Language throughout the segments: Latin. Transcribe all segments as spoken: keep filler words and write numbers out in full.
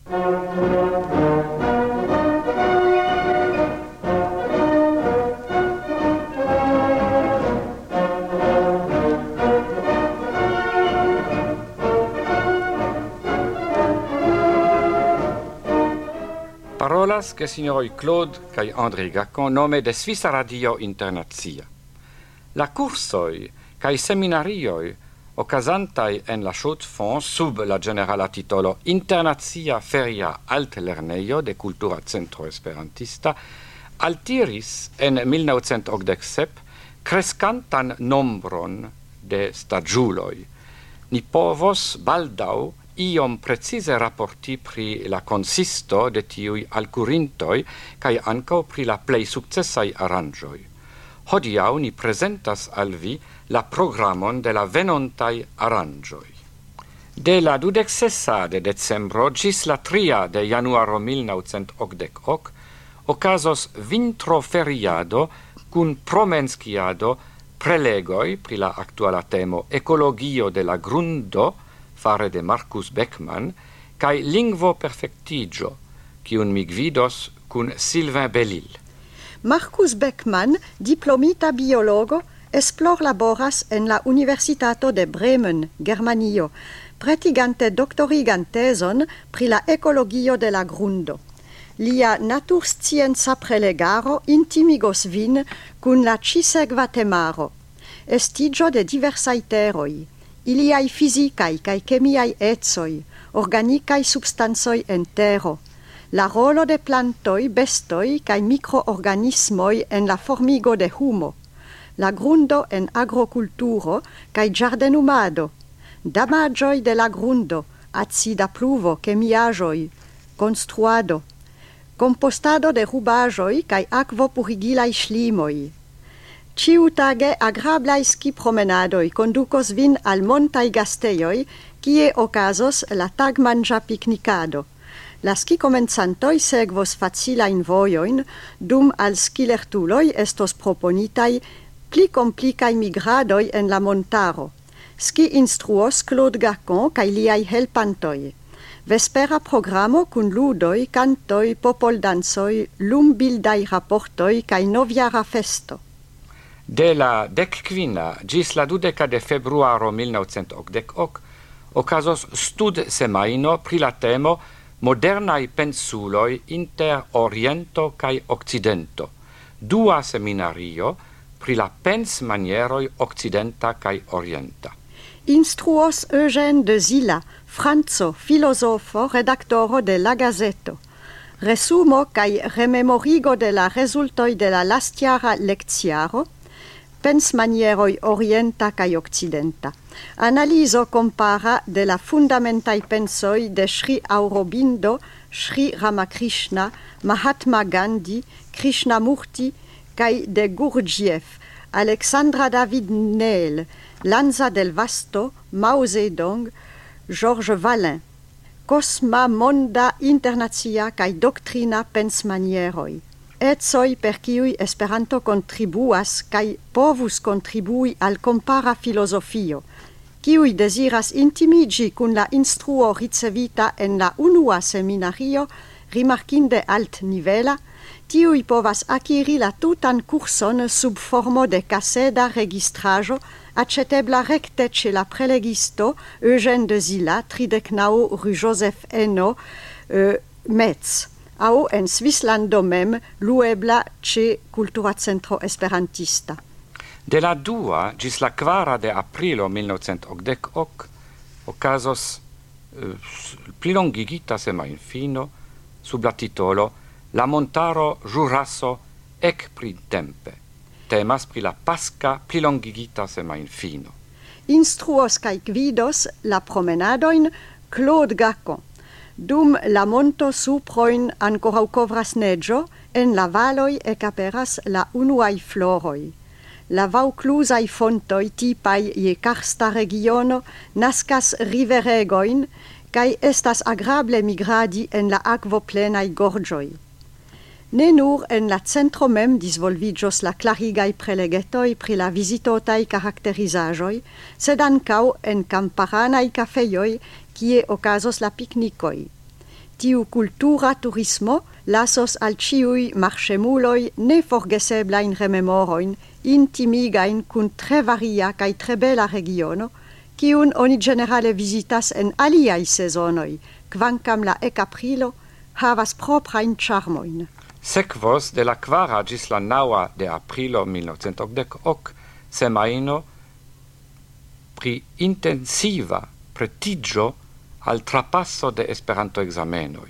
Parolas che signoroi Claude kai André Gacon nome de Svisa Radio Internazia. La cursoi kai seminarioi ocasantai en la Chaux-de-Fonds sub la generala titolo Internazia Feria Altlerneio de Cultura Centro Esperantista altiris en millenovcentochtdek-sep crescantan nombron de stagiuloi. Ni povos baldau iom precise rapporti pri la consisto de tiui alcurintoi kai ankaŭ pri la plej sukcesaj aranĝoj. Hodiaŭ ni prezentas al vi la programon de la venontaj aranĝoj. De la dudek-sesa de decembro ĝis la tria de januaro millenovcentochtdek-ok okazos vintroferiado kun promenskiado, prelegoj pri la aktuala temo ekologio de la grundo fare de Marcus Beckmann, kai lingvo perfectigio, kiun mi gvidos kun Sylvain Bellil. Marcus Beckmann, diplomita biologo, esplor laboras en la Universitato de Bremen, Germanio, pretigante doktorigan tezon pri la ekologio de la grundo. Lia naturscienca prelegaro intimigos vin kun la ĉisekva temaro. Estigio de diversaj teroj, iliai fisicae cae chemiae ecoi, organicae substansoi en tero, la rolo de plantoi, bestoi cae microorganismoi en la formigo de humo, la grundo en agroculturo cae giardenumado, damagioi de la grundo, acida pluvo, chemiagioi, construado, compostado de rubagioi cae aquo purigilai schlimoi. Ciutage agrablai ski promenadoi conducos vin al montai gasteioi, kie okazos la tagmangia picnicado. La ski comenzantoi segvos facilain vojoin, dum al skilertuloi estos proponitai pli complicai migradoi en la montaro. Ski instruos Claude Gacon cae liai helpantoi. Vespera programo cun ludoi, cantoi, popoldansoi, lumbildai rapportoi cae noviara festo. De la decquina gis la dudeca de februaro millenovcentochtdek-ok okazos stud semaino pri la temo modernai pensuloi inter Oriento kai Occidento, dua seminario pri la pens manieroi occidenta kai orienta. Instruos Eugène de Zila, franco, filosofo, redaktoro de La Gazeto. Resumo kai rememorigo de la resultoi de la lastjara lekciaro, pensmanieroi orienta cae occidenta. Analiso compara de la fundamentai pensoi de Sri Aurobindo, Sri Ramakrishna, Mahatma Gandhi, Krishnamurti, cae de Gurdjieff, Alexandra David Neil, Lanza del Vasto, Mao Zedong, Georges Vallin. Cosma monda internazia cae doctrina pensmanieroi. Etsoi per kiui Esperanto contribuas cae povus contribui al compara filosofio, kiui desiras intimigi cun la instruo ricevita en la unua seminario, rimarkinde alt nivela, tiui povas acquiri la tutan curson sub formo de caseda registrajo, accetebla recte ce la prelegisto Eugène de Zila, tridek naŭ rue Joseph Eno, euh, Metz. Au en Svislando mem luebla ce Cultura Centro Esperantista. De la dua gis la kvara de aprilo millenovcentochtdek-ok okazos uh, plilongigita semainfino sub la titolo La montaro Jurasso ec printempe. Temas pri la pasca plilongigita semainfino. Instruos cae gvidos la promenadoin Claude Gacon. Dum la monto suproin ancorau covras neggio, en la valoi ecaperas la unuai floroi. La vauclusai fontoi tipai je karsta regiono nascas riveregoin, cae estas agrable migradi en la aquo plenai gorgioi. Ne nur en la centro mem disvolvigios la clarigai prelegetoi pri la visitotai caracterizajoi, sed ancau en camparanai cafeioi kie okazos la picnicoi. Tiu cultura turismo lasos al ciui marchemuloi ne forgeseblain rememoroin, intimigain cun tre varia cae tre bela regiono, ciun oni generale visitas en aliai sezonoi, quancam la ec aprilo havas proprain charmoin. Sekvos de la quara gis la naua de aprilo mil novecent okdek ok semaino pri intensiva pretigio al trapasso de Esperanto examenoi.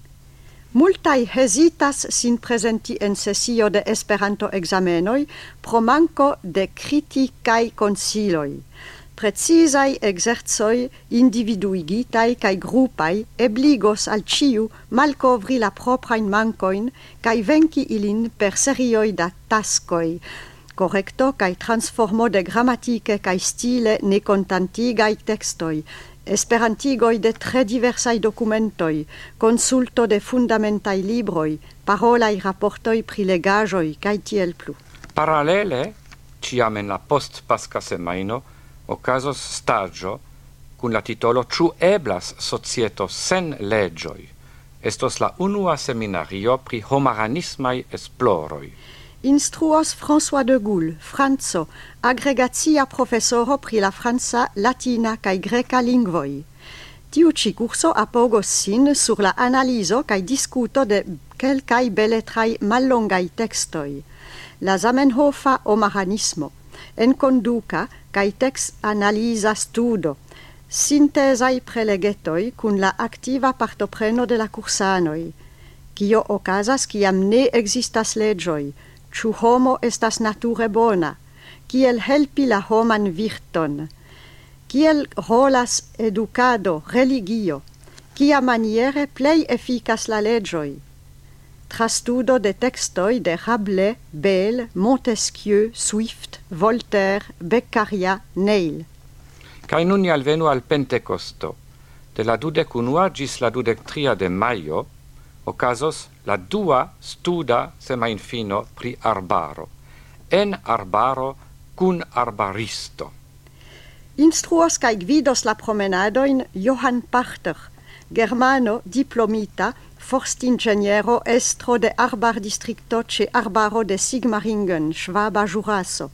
Multai hesitas sin presenti en sesio de Esperanto examenoi pro manco de criticae consiloi. Precisai exerzoi individuigitai cae gruppai ebligos al ciu malcovri la proprain mancoin cae venci ilin per serioi da tascoi, correcto cae transformo de grammatike cae stile necontantigai textoi, esperantigoi de tre diversai documentoi, consulto de fundamentai libroi, parolai rapportoi pri legajoi, cae tiel plu. Parallele, ciam en la post-pasca semaino, ocasos stagio cun la titolo Ciu eblas societo sen legioi. Estos la unua seminario pri homaranismai esploroi. Instruos François de Gaulle, Franzo, agregatia professoro pri la franca, latina cae greca lingvoi. Tiu ci curso apogos sin sur la analiso cae discuto de quelcae beletrai mallongai textoi. La Zamenhofa homaranismo, en conduca cae text analisa studo, sintesai prelegetoi cun la activa partopreno de la cursanoi, cio ocasas ciam ne existas legioi, ciu homo estas nature bona, kiel helpi la homan virton, kiel rolas educado, religio, kia maniere plei efficas la legioi. Trastudo de textoi de Rabelais, Bayle, Montesquieu, Swift, Voltaire, Beccaria, Neil. Cae nun alvenu al Pentecosto. De la dudec unua gis la dudec tria de maio, ocasos la dua studa semain fino pri arbaro. En arbaro cun arbaristo. Instruos cae gvidos la promenadoin Johann Pachter, germano diplomita, forstingeniero estro de Arbar districto ce Arbaro de Sigmaringen, Schwaba Jurasso.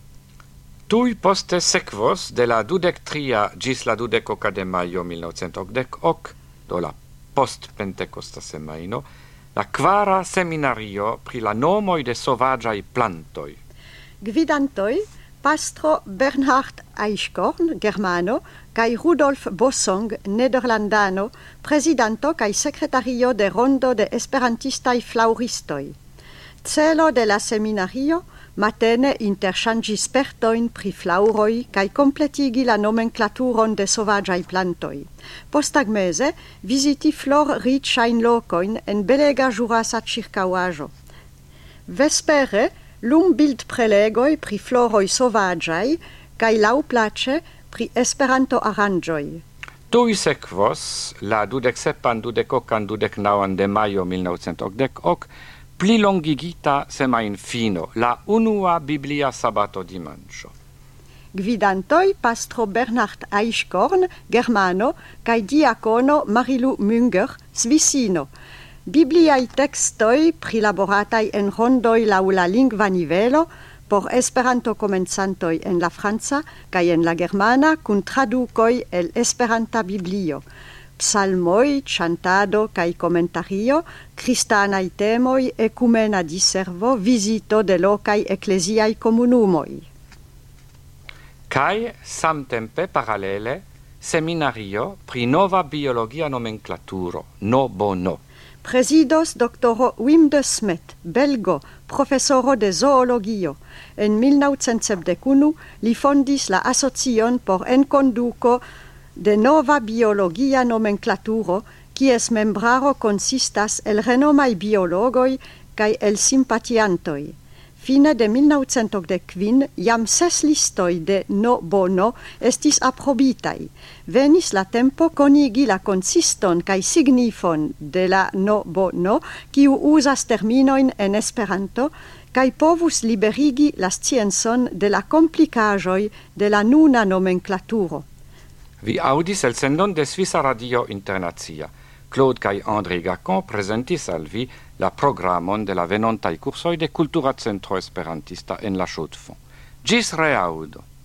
Tui poste sequos de la dudec tria gis la dudec oca de maio mil novecent okdek ok, do la post-Pentecosta semaino, la quara seminario pri la nomoi de sovagiai plantoi. Gvidantoi, pastro Bernhard Eichkorn, germano, cae Rudolf Bossong, nederlandano, presidanto cae secretario de rondo de esperantistai flauristoi. Celo de la seminario, matene interchangi spertoin pri flauroi cae completigi la nomenclaturon de sovagiai plantoi. Postagmese, visiti flor riĉajn locoin en belega jurasa circauajo. Vespere, lum bild prelegoi pri floroi sovagiai, cae lauplace pri Esperanto aranĝoj. Tui sequos la dudec sepan, dudec ocan, dudec nauan de maio mil novecent okdek ok, pli longigita semain fino, la unua Biblia sabato dimanĉo. Gvidantoi pastro Bernhard Eichkorn, germano, cae diacono Marilu Münger, svissino. Bibliai textoi prilaboratai en rondoi lau la lingva nivelo, por Esperanto comenzantoi en la franca cae en la germana cun traducoi el Esperanta Biblio. Psalmoi, chantado cae comentario, cristanai temoi, ecumena diservo, visito de locai ecclesiai comunumoi. Cae samtempe parallele seminario pri nova biologia nomenclaturo, no bono. Presidos doctoro Wim de Smet, belgo, professoro de zoologio. En mil novecent sepdek unu li fondis la asocion por enconduco de nova biologia nomenclaturo, quies membraro consistas el renomai biologoi cae el simpatiantoi. Fine de mil novecent okdek kvin, jam ses listoi de no bono estis aprobitai. Venis la tempo conigi la consiston cae signifon de la no bono, kiu uzas terminoin en Esperanto, cae povus liberigi la scienzon de la complicajoi de la nuna nomenclaturo. Vi audis el sendon de Svisa Radio Internacia. Claude kai André Gacon presentis al vi la programon de la venontai cursoi de Cultura Centro Esperantista en la Chaux-de-Fonds. Gis reaudo!